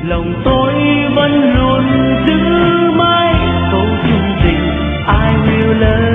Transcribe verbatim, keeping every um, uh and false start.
lòng tôi vẫn luôn giữ mãi câu chung tình I will love